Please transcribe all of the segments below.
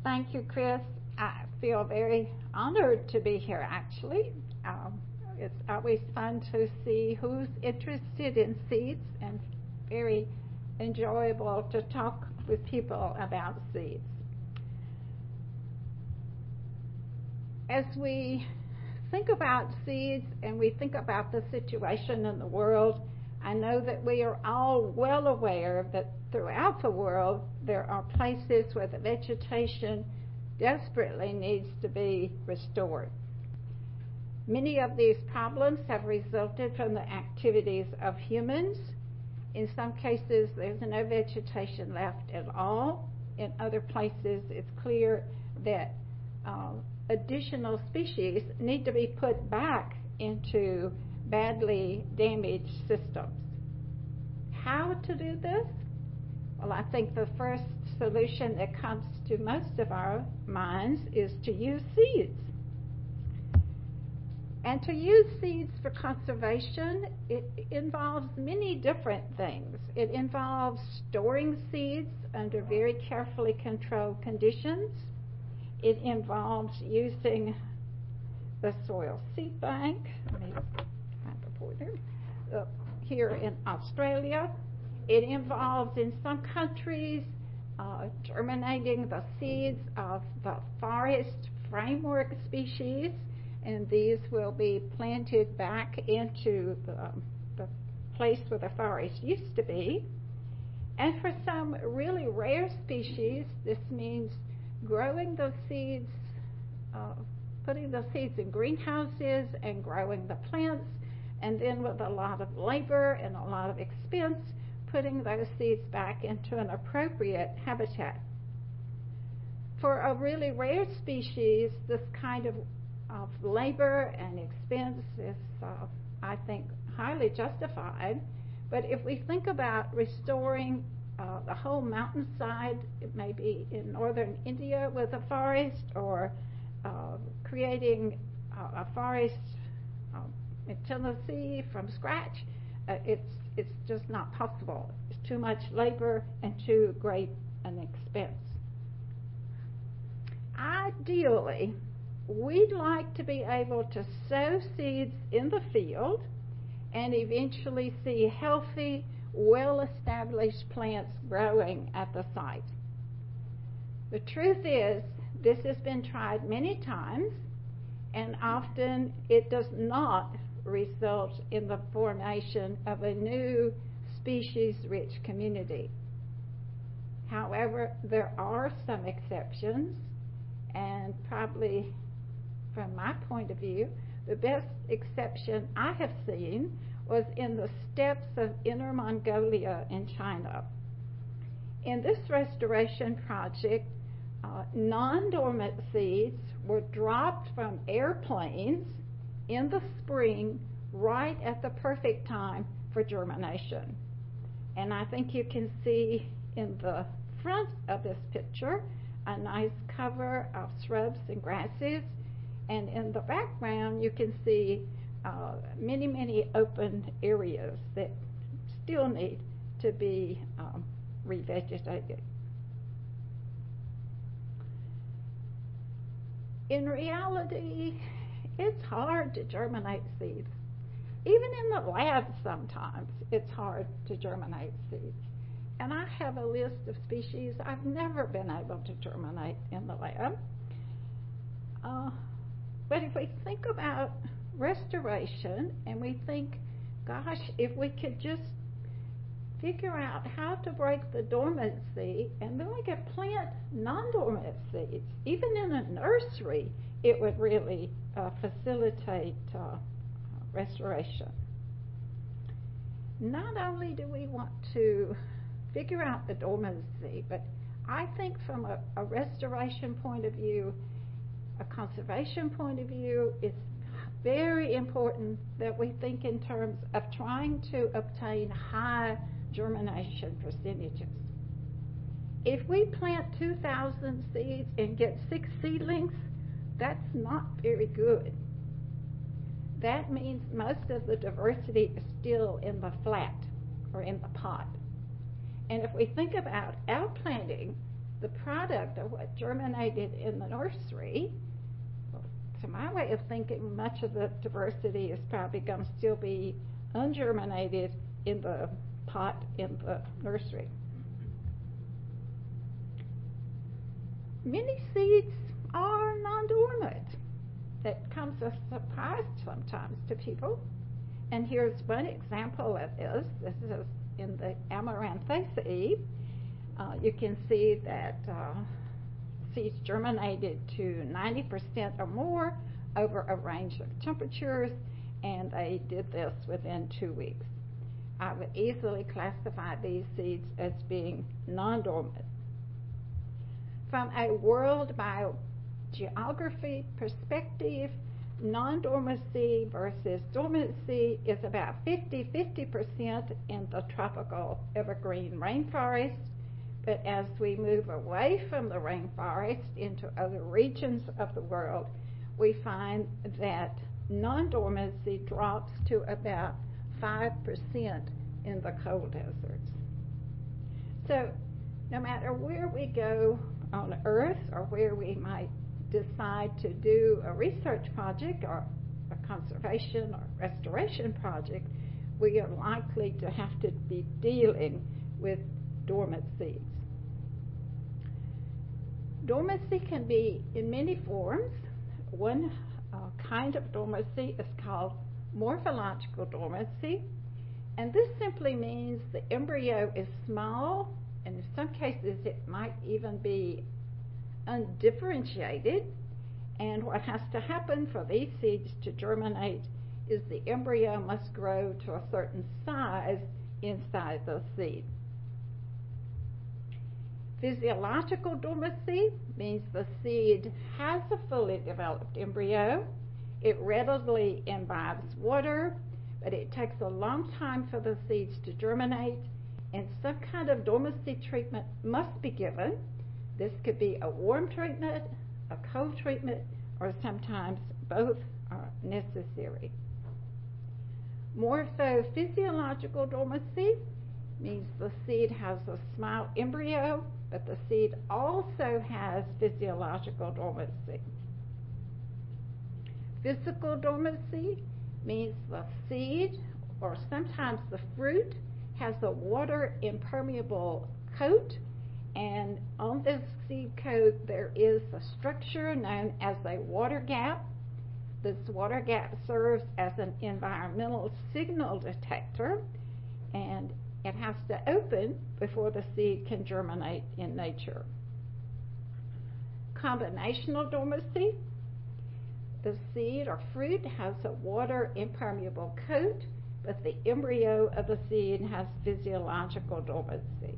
Thank you, Chris. I feel very honored to be here, actually. It's always fun to see who's interested in seeds and very enjoyable to talk with people about seeds. As we think about seeds and we think about the situation in the world, I know that we are all well aware that throughout the world there are places where the vegetation desperately needs to be restored. Many of these problems have resulted from the activities of humans. In some cases, there's no vegetation left at all. In other places, it's clear that additional species need to be put back into badly damaged systems. How to do this? Well, I think the first solution that comes to most of our minds is to use seeds. And to use seeds for conservation, it involves many different things. It involves storing seeds under very carefully controlled conditions. It involves using the soil seed bank. Let me find the pointer. Here in Australia. It involves, in some countries, germinating the seeds of the forest framework species, and these will be planted back into the place where the forest used to be. And for some really rare species, this means growing those seeds, putting the seeds in greenhouses and growing the plants, and then with a lot of labor and a lot of expense, putting those seeds back into an appropriate habitat. For a really rare species, this kind of labor and expense is, I think, highly justified. But if we think about restoring the whole mountainside, it may be in northern India with a forest, or creating a forest in Tennessee from scratch, it's just not possible. It's too much labor and too great an expense. Ideally, we'd like to be able to sow seeds in the field and eventually see healthy, well-established plants growing at the site. The truth is, this has been tried many times, and often it does not result in the formation of a new species-rich community. However, there are some exceptions, and probably from my point of view, the best exception I have seen was in the steppes of Inner Mongolia in China. In this restoration project, non-dormant seeds were dropped from airplanes in the spring right at the perfect time for germination. And I think you can see in the front of this picture a nice cover of shrubs and grasses, and in the background you can see many open areas that still need to be revegetated. In reality, it's hard to germinate seeds. Even in the lab sometimes it's hard to germinate seeds. And I have a list of species I've never been able to germinate in the lab. But if we think about restoration and we think, gosh, if we could just figure out how to break the dormancy and then we could plant non-dormant seeds, even in a nursery, it would really facilitate restoration. Not only do we want to figure out the dormancy, but I think from a restoration point of view, a conservation point of view, it's very important that we think in terms of trying to obtain high germination percentages. If we plant 2,000 seeds and get 6 seedlings, that's not very good. That means most of the diversity is still in the flat or in the pot. And if we think about outplanting, the product of what germinated in the nursery, to my way of thinking, much of the diversity is probably going to still be ungerminated in the pot in the nursery. Many seeds are non-dormant. That comes as a surprise sometimes to people. And here's one example of this. This is in the Amaranthaceae. You can see that seeds germinated to 90% or more over a range of temperatures, and they did this within 2 weeks. I would easily classify these seeds as being non-dormant. From a world biogeography perspective, non-dormancy versus dormancy is about 50% in the tropical evergreen rainforest. But as we move away from the rainforest into other regions of the world, we find that non-dormancy drops to about 5% in the cold deserts. So no matter where we go on Earth or where we might decide to do a research project or a conservation or restoration project, we are likely to have to be dealing with dormant seeds. Dormancy can be in many forms. One kind of dormancy is called morphological dormancy, and this simply means the embryo is small, and in some cases it might even be undifferentiated, and what has to happen for these seeds to germinate is the embryo must grow to a certain size inside the seed. Physiological dormancy means the seed has a fully developed embryo. It readily imbibes water, but it takes a long time for the seeds to germinate, and some kind of dormancy treatment must be given. This could be a warm treatment, a cold treatment, or sometimes both are necessary. Morphophysiological dormancy means the seed has a small embryo, but the seed also has physiological dormancy. Physical dormancy means the seed, or sometimes the fruit, has a water impermeable coat, and on this seed coat there is a structure known as a water gap. This water gap serves as an environmental signal detector, and it has to open before the seed can germinate in nature. Combinational dormancy. The seed or fruit has a water impermeable coat, but the embryo of the seed has physiological dormancy.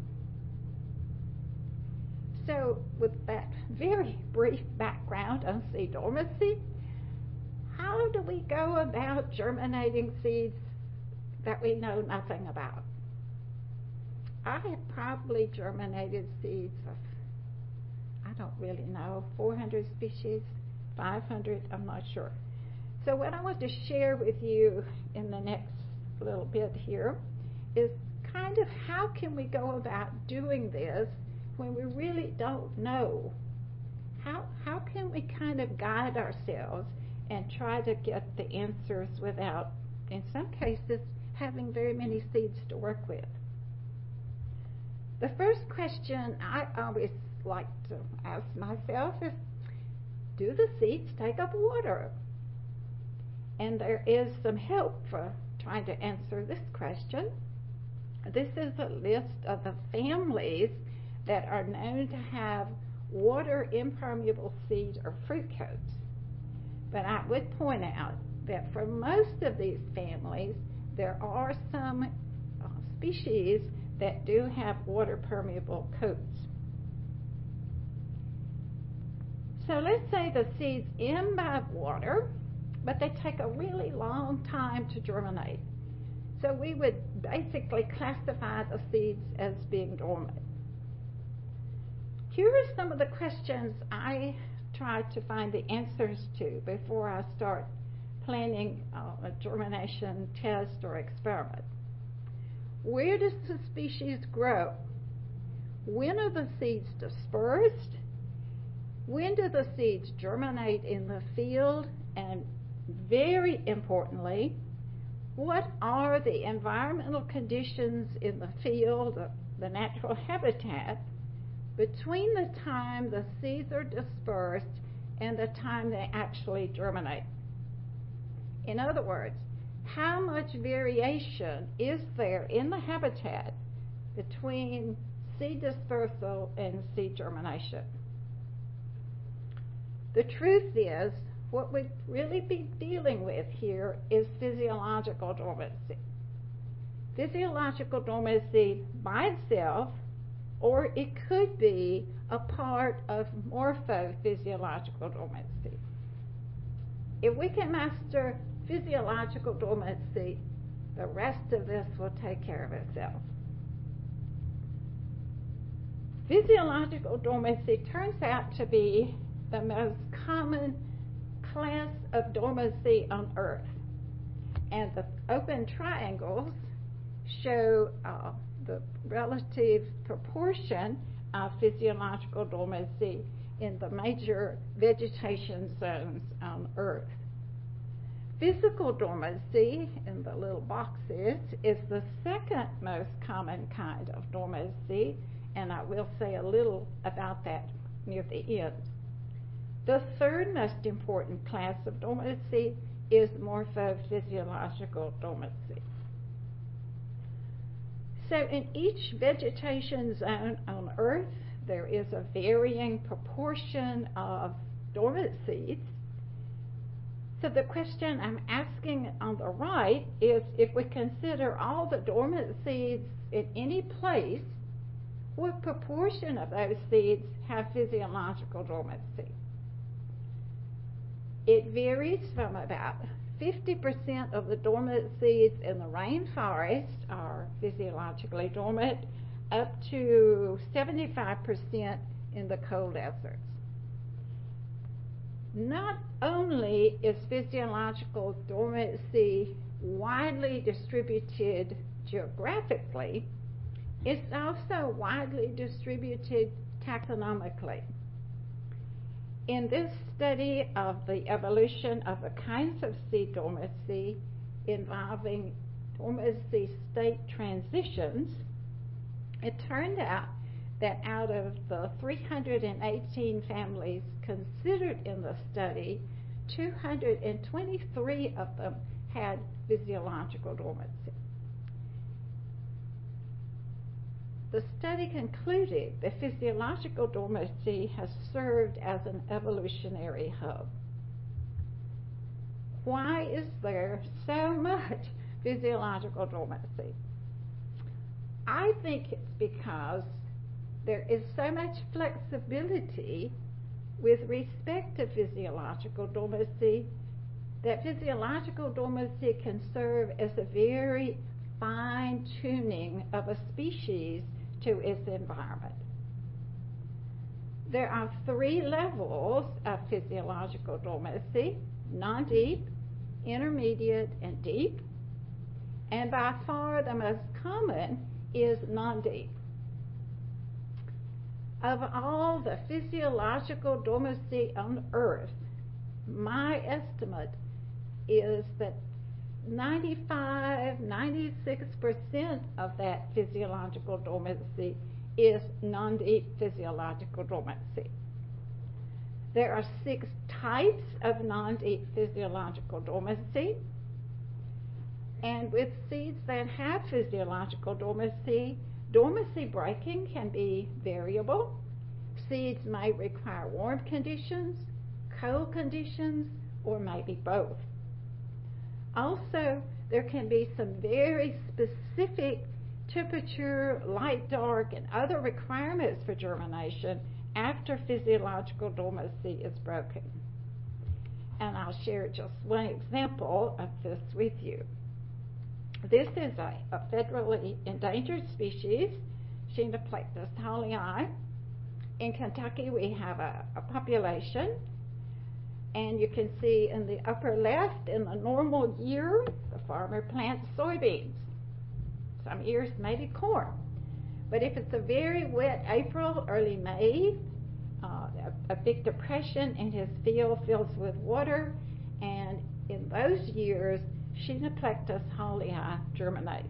So with that very brief background on seed dormancy, how do we go about germinating seeds that we know nothing about? I have probably germinated seeds of, I don't really know, 400 species, 500, I'm not sure. So what I want to share with you in the next little bit here is kind of how can we go about doing this when we really don't know? How can we kind of guide ourselves and try to get the answers without, in some cases, having very many seeds to work with? The first question I always like to ask myself is, do the seeds take up water? And there is some help for trying to answer this question. This is a list of the families that are known to have water impermeable seed or fruit coats. But I would point out that for most of these families, there are some species that do have water permeable coats. So let's say the seeds imbibe water, but they take a really long time to germinate. So we would basically classify the seeds as being dormant. Here are some of the questions I try to find the answers to before I start planning a germination test or experiment. Where does the species grow? When are the seeds dispersed? When do the seeds germinate in the field? And very importantly, what are the environmental conditions in the field, the natural habitat, between the time the seeds are dispersed and the time they actually germinate? In other words, how much variation is there in the habitat between seed dispersal and seed germination? The truth is, what we'd really be dealing with here is physiological dormancy. Physiological dormancy by itself, or it could be a part of morphophysiological dormancy. If we can master physiological dormancy, the rest of this will take care of itself. Physiological dormancy turns out to be the most common class of dormancy on Earth. And the open triangles show the relative proportion of physiological dormancy in the major vegetation zones on Earth. Physical dormancy, in the little boxes, is the second most common kind of dormancy, and I will say a little about that near the end. The third most important class of dormancy is morphophysiological dormancy. So in each vegetation zone on Earth, there is a varying proportion of dormant seeds. So the question I'm asking on the right is, if we consider all the dormant seeds in any place, what proportion of those seeds have physiological dormancy? It varies from about 50% of the dormant seeds in the rainforest are physiologically dormant, up to 75% in the cold deserts. Not only is physiological dormancy widely distributed geographically, it's also widely distributed taxonomically. In this study of the evolution of the kinds of seed dormancy involving dormancy state transitions, it turned out that out of the 318 families considered in the study, 223 of them had physiological dormancy. The study concluded that physiological dormancy has served as an evolutionary hub. Why is there so much physiological dormancy? I think it's because there is so much flexibility with respect to physiological dormancy that physiological dormancy can serve as a very fine tuning of a species to its environment. There are 3 levels of physiological dormancy: non-deep, intermediate, and deep. And by far the most common is non-deep. Of all the physiological dormancy on Earth, my estimate is that 95-96% of that physiological dormancy is non-deep physiological dormancy. There are 6 types of non-deep physiological dormancy, and with seeds that have physiological dormancy, dormancy breaking can be variable. Seeds may require warm conditions, cold conditions, or maybe both. Also, there can be some very specific temperature, light, dark, and other requirements for germination after physiological dormancy is broken. And I'll share just one example of this with you. This is a federally endangered species, Chenoplectus hollii. In Kentucky, we have a population, and you can see in the upper left, in the normal year, the farmer plants soybeans. Some years maybe corn. But if it's a very wet April, early May, a big depression in his field fills with water, and in those years, Chenoplectus hallei germinates.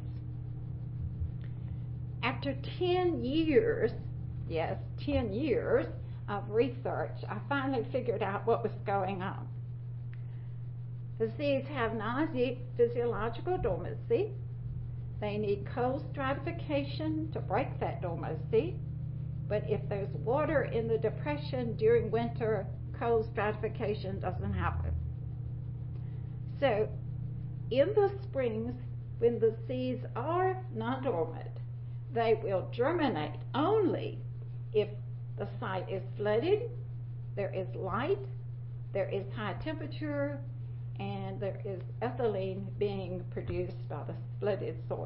After 10 years, yes, 10 years of research, I finally figured out what was going on. The seeds have non-deep physiological dormancy. They need cold stratification to break that dormancy. But if there's water in the depression during winter, cold stratification doesn't happen. So, in the springs, when the seeds are non-dormant, they will germinate only if the site is flooded, there is light, there is high temperature, and there is ethylene being produced by the flooded soil.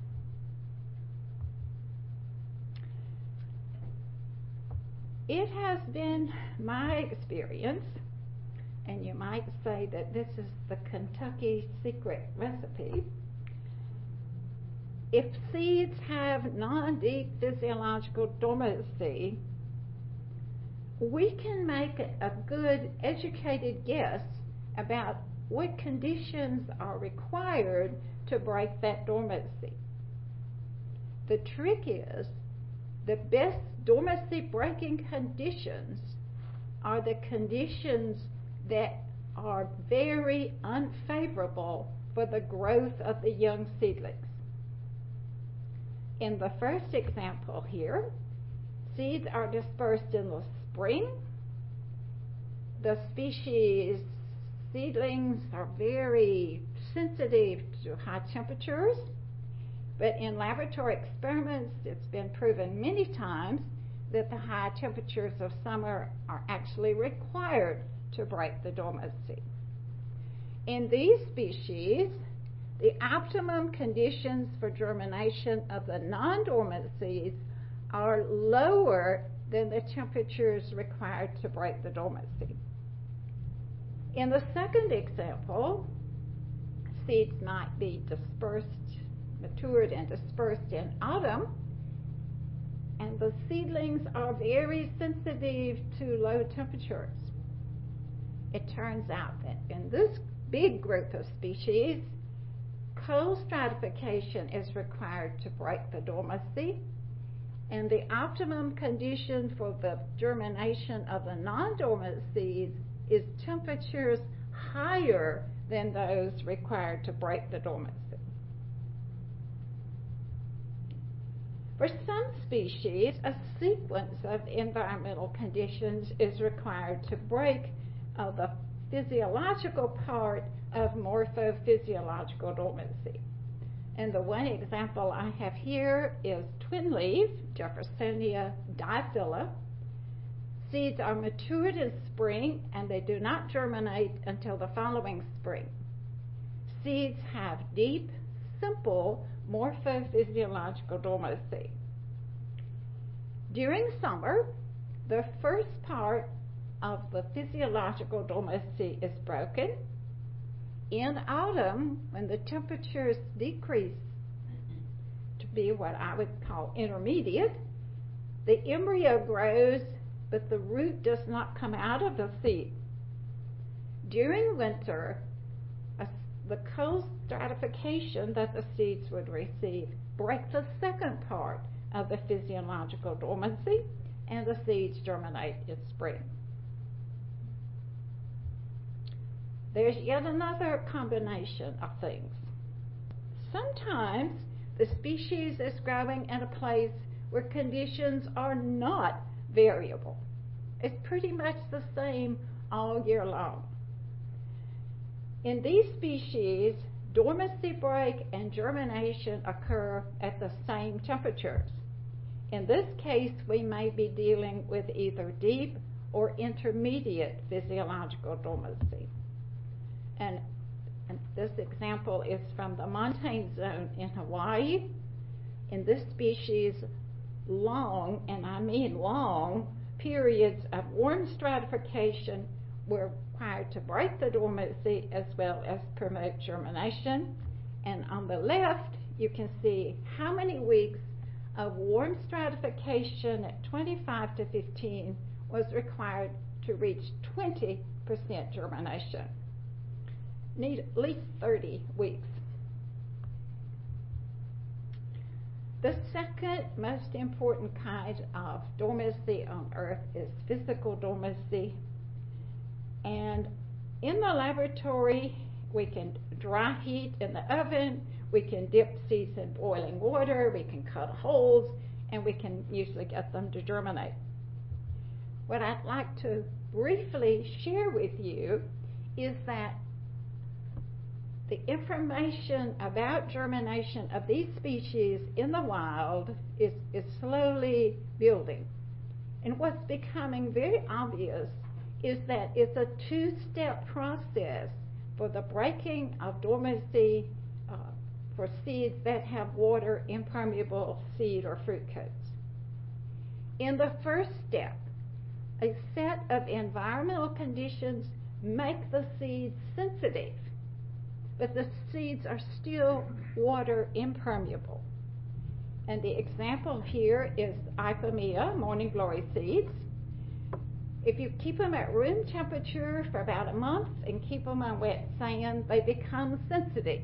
It has been my experience, and you might say that this is the Kentucky secret recipe. If seeds have non-deep physiological dormancy, we can make a good educated guess about what conditions are required to break that dormancy. The trick is the best dormancy breaking conditions are the conditions that are very unfavorable for the growth of the young seedlings. In the first example here, seeds are dispersed in the spring. The species seedlings are very sensitive to high temperatures, but in laboratory experiments, it's been proven many times that the high temperatures of summer are actually required to break the dormancy. In these species, the optimum conditions for germination of the non-dormant seeds are lower than the temperatures required to break the dormancy. In the second example, seeds might be matured and dispersed in autumn, and the seedlings are very sensitive to low temperatures. It turns out that in this big group of species, cold stratification is required to break the dormancy, and the optimum condition for the germination of the non-dormant seeds is temperatures higher than those required to break the dormancy. For some species, a sequence of environmental conditions is required to break the physiological part of morphophysiological dormancy. And the one example I have here is twin leaf, Jeffersonia diphylla. Seeds are matured in spring and they do not germinate until the following spring. Seeds have deep, simple morphophysiological dormancy. During summer, the first part of the physiological dormancy is broken. In autumn, when the temperatures decrease to be what I would call intermediate, the embryo grows, but the root does not come out of the seed. During winter, the cold stratification that the seeds would receive breaks the second part of the physiological dormancy, and the seeds germinate in spring. There's yet another combination of things. Sometimes the species is growing in a place where conditions are not variable. It's pretty much the same all year long. In these species, dormancy break and germination occur at the same temperatures. In this case, we may be dealing with either deep or intermediate physiological dormancy. And this example is from the montane zone in Hawaii. In this species, long, and I mean long, periods of warm stratification were required to break the dormancy as well as promote germination. And on the left, you can see how many weeks A warm stratification at 25 to 15 was required to reach 20% germination. Need at least 30 weeks. The second most important kind of dormancy on Earth is physical dormancy. And in the laboratory, we can dry heat in the oven, we can dip seeds in boiling water, we can cut holes, and we can usually get them to germinate. What I'd like to briefly share with you is that the information about germination of these species in the wild is slowly building. And what's becoming very obvious is that it's a two-step process for the breaking of dormancy for seeds that have water impermeable seed or fruit coats. In the first step, a set of environmental conditions make the seeds sensitive, but the seeds are still water impermeable. And the example here is Ipomoea, morning glory seeds. If you keep them at room temperature for about a month and keep them on wet sand, they become sensitive.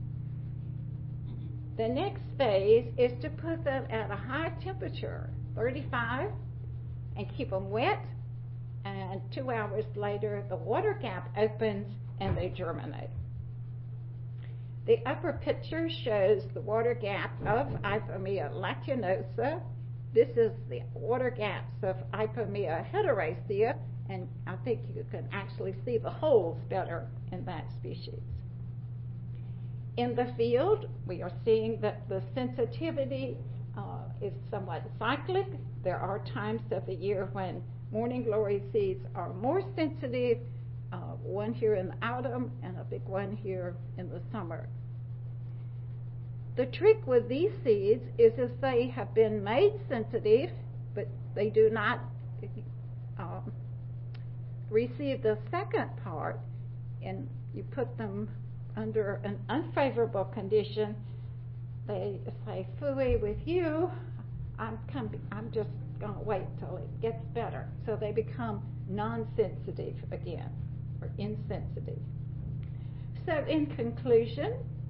The next phase is to put them at a high temperature, 35, and keep them wet, and 2 hours later the water gap opens and they germinate. The upper picture shows the water gap of Ipomoea lacunosa. This is the water gaps of Ipomoea heteracea, and I think you can actually see the holes better in that species. In the field, we are seeing that the sensitivity is somewhat cyclic. There are times of the year when morning glory seeds are more sensitive, one here in the autumn and a big one here in the summer. The trick with these seeds is if they have been made sensitive, but they do not receive the second part, and you put them under an unfavorable condition, they say, "Phooey with you, I'm just going to wait till it gets better." So they become non-sensitive again, or insensitive. So in conclusion,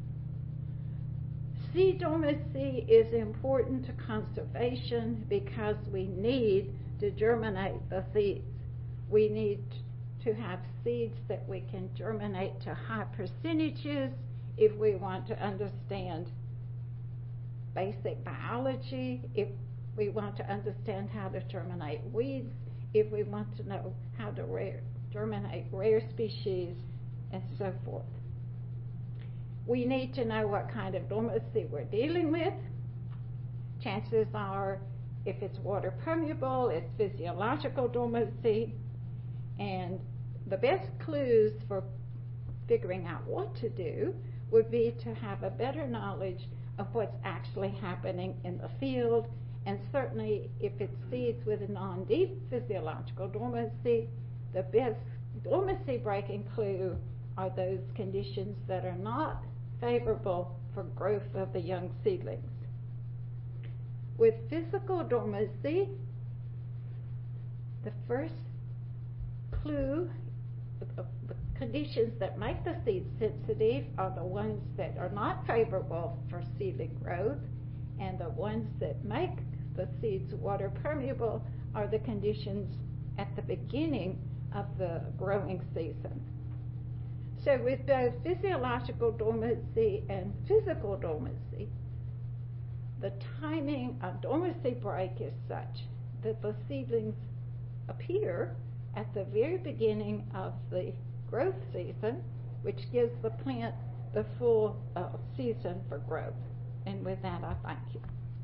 seed dormancy is important to conservation because we need to germinate the seeds. We need to have seeds that we can germinate to high percentages if we want to understand basic biology, if we want to understand how to germinate weeds, if we want to know how to germinate rare species, and so forth. We need to know what kind of dormancy we're dealing with. Chances are, if it's water permeable, it's physiological dormancy, and the best clues for figuring out what to do would be to have a better knowledge of what's actually happening in the field, and certainly if it's seeds with a non-deep physiological dormancy, the best dormancy breaking clue are those conditions that are not favorable for growth of the young seedlings. With physical dormancy, the first clue, the conditions that make the seeds sensitive are the ones that are not favorable for seedling growth, and the ones that make the seeds water permeable are the conditions at the beginning of the growing season. So with both physiological dormancy and physical dormancy, the timing of dormancy break is such that the seedlings appear at the very beginning of the growth season, which gives the plant the full season for growth. And with that, I thank you.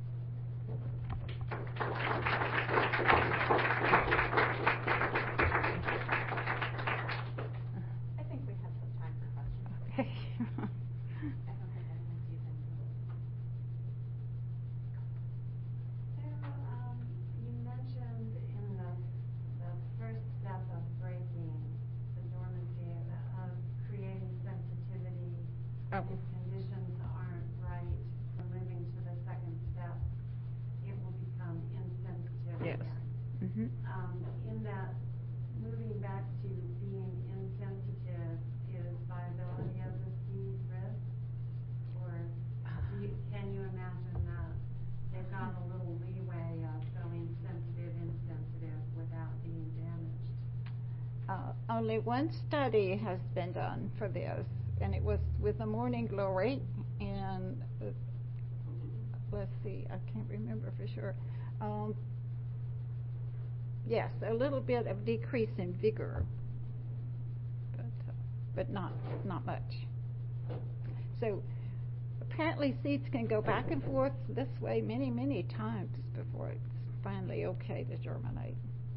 I think we have some time for questions. Okay. I don't think anyone's using Google. So, you mentioned in the first step of breaking the dormancy of creating sensitivity Oh. if conditions aren't right for moving to the second step. only one study has been done for this, and it was with the Morning Glory, and let's see, I can't remember for sure. Yes, a little bit of decrease in vigor, but not much. So apparently seeds can go back and forth this way many times before it's finally okay to germinate.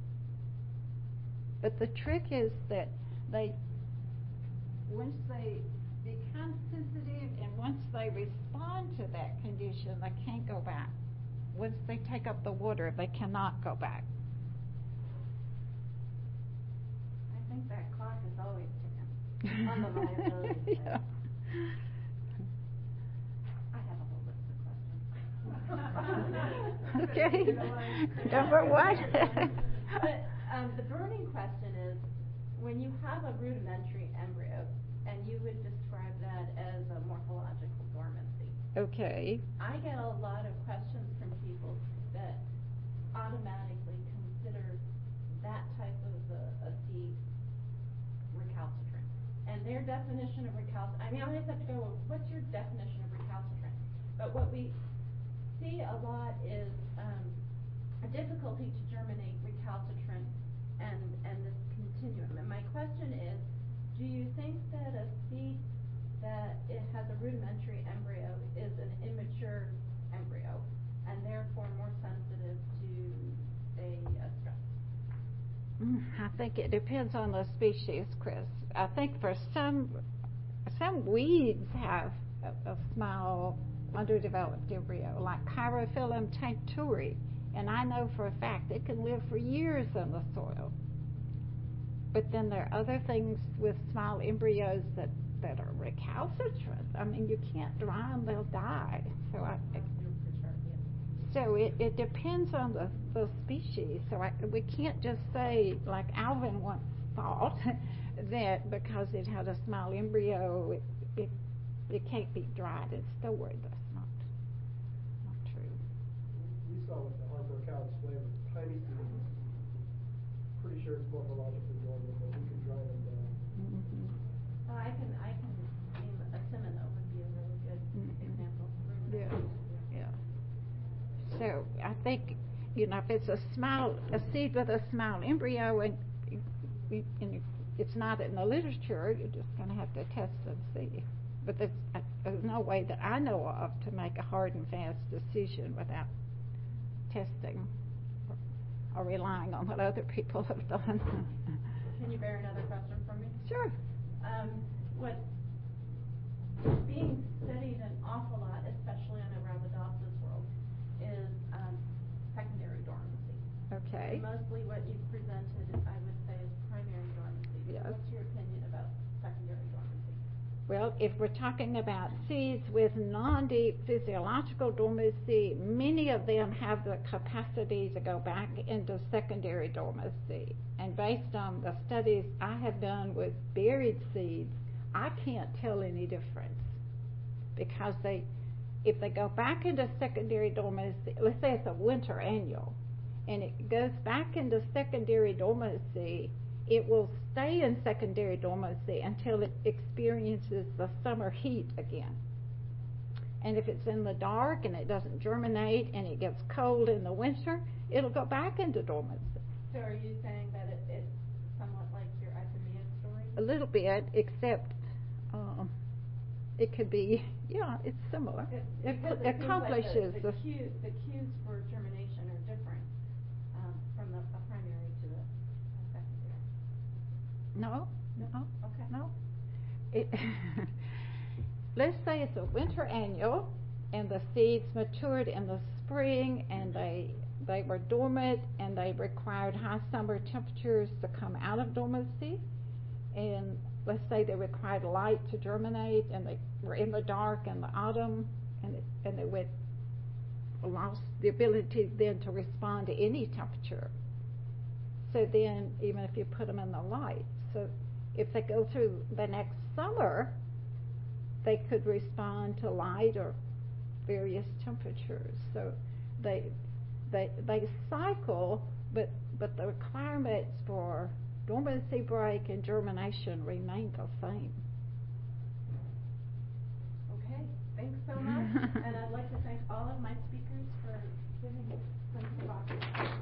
But the trick is that once they become sensitive and once they respond to that condition, they can't go back. Once they take up the water, they cannot go back. I think that clock is always ticking on the viability. Yeah. I have a whole list of questions. Okay. Number one. But the burning question is, when you have a rudimentary embryo, and you would describe that as a morphological dormancy. Okay. I get a lot of questions from people that automatically consider that type of a seed recalcitrant. And their definition of recalcitrant, I mean, I always have to go, well, what's your definition of recalcitrant? But what we see a lot is a difficulty to germinate recalcitrant and this continuum. And my question is, do you think that a seed that it has a rudimentary embryo is an immature embryo and therefore more sensitive to, say, a stress? I think it depends on the species, Chris. I think for some weeds have a small underdeveloped embryo, like Chirophyllum tincturi, and I know for a fact it can live for years in the soil. But then there are other things with small embryos that are recalcitrant. I mean, you can't dry them; they'll die. So it depends on the species. So we can't just say, like Alvin once thought, that because it had a small embryo, it can't be dried and stored. That's not true. We saw with the Harper cow display with tiny seeds. Pretty sure it's morphologically dormant, but we can dry them down. Mm-hmm. Well, I can name a Semino would be a really good example. Yeah. So I think, if it's a seed with a small embryo and it's not in the literature, you're just going to have to test and see. But there's no way that I know of to make a hard and fast decision without testing or relying on what other people have done. Can you bear another question from me? Sure. What's being studied an awful lot, especially in the Arabidopsis world, is secondary dormancy. Okay. Mostly what you've presented, I would say, is primary dormancy. Yes. What's your opinion about secondary dormancy? Well, if we're talking about seeds with non-deep physiological dormancy, many of them have the capacity to go back into secondary dormancy. And based on the studies I have done with buried seeds, I can't tell any difference. Because if they go back into secondary dormancy, let's say it's a winter annual, and it goes back into secondary dormancy, it will stay in secondary dormancy until it experiences the summer heat again. And if it's in the dark and it doesn't germinate and it gets cold in the winter, it'll go back into dormancy. So are you saying that it's somewhat like your Ipomoea story? A little bit, except it could be, it's similar. It accomplishes like the cues for germination are different from the primary to the secondary. No. Okay. No. Let's say it's a winter annual, and the seeds matured in the spring, and they were dormant, and they required high summer temperatures to come out of dormancy. And let's say they required light to germinate, and they were in the dark in the autumn, and they lost the ability then to respond to any temperature. So then, even if you put them in the light, so if they go through the next summer, they could respond to light or various temperatures. So they cycle, but the requirements for dormancy break and germination remain the same. Okay, thanks so much. And I'd like to thank all of my speakers for giving some thought.